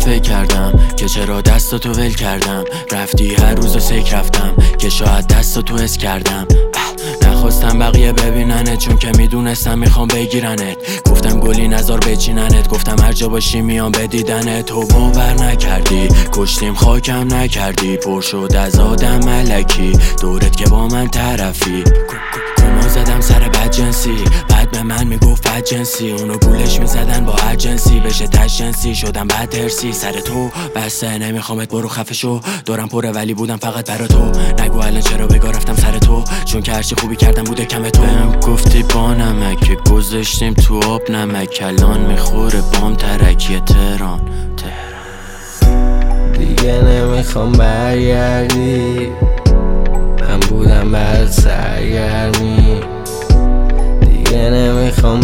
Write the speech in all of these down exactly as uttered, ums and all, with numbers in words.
فکر کردم که چرا دستاتو ول کردم. رفتی هر روز و سیک رفتم که شاید دستاتو حس کردم. نخواستم بقیه ببیننت چون که میدونستم میخوام بگیرنت. گفتم گلی نزار بچیننت، گفتم هر جا باشی میام بدیدنت. تو باور نکردی، کشتیم خاکم نکردی. پر شد از آدم ملکی دورت که با من طرفی. کما زدم سر بد جنسی، بعد به من میگفت بد جنسی. اونو گولش میزدن با اجنسی، بشه تش جنسی شدم بد درسی. سر تو بسته نمیخوامت برو خفه شو، دورم پره ولی بودم فقط برا تو. نگو الان چرا بگا رفتم سر تو، چون که هرچی خوبی کردم بوده کم تو. بهم گفتی با نمک که گذاشتیم تو آب نمک، الان میخوره بام ترکی تهران. دیگه نمیخوام برگردی، من بودم برات سرگرمی. دیگه نمیخوام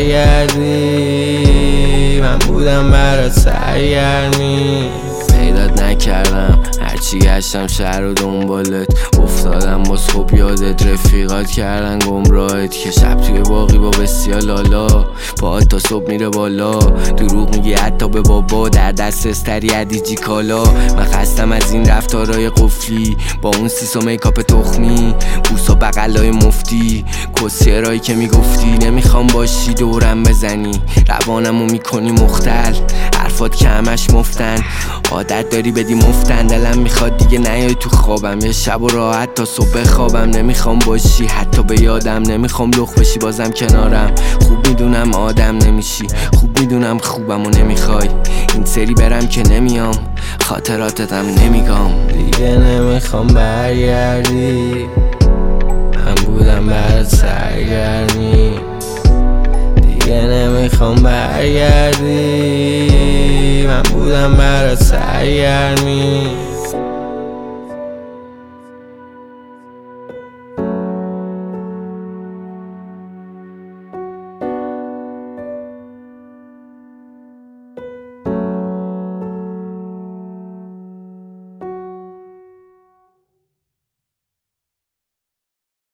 برگردی، من بودم برات سرگرمی. پیدات نکردم هرچی گشتم شهر و دنبالت افتادم، باز خوب یادت رفیقات کردن گمراهت. که شب توی باقی با بسیار لالا، پاهات تا صبح میره بالا. دروغ میگی حتی به بابا، در دست استری ادیجی کالا. من خستم از این رفتارای قفلی با اون سیسو میکاپ تخمی، بوسا بغلای مفتی، کسیرایی که میگفتی نمیخوام باشی دورم بزنی. روانمو میکنی مختل، حرفات که همش مفتن. عادت داری بدی مفتن، دلم میخواد دیگه نیای تو خوابم. یه شب و راحت تا صبح خوابم، نمیخوام باشی حتی به یادم. نمیخوام لخ بشی بازم کنارم، خوب میدونم آدم نمیشی. خوب میدونم خوبم و نمیخوای، این سری برم که نمیام، خاطراتتم نمیگم. دیگه نمیخوام برگردی، من بودم برات سرگرمی. دیگه نمیخوام برگردی، من بودم برات سرگرمی.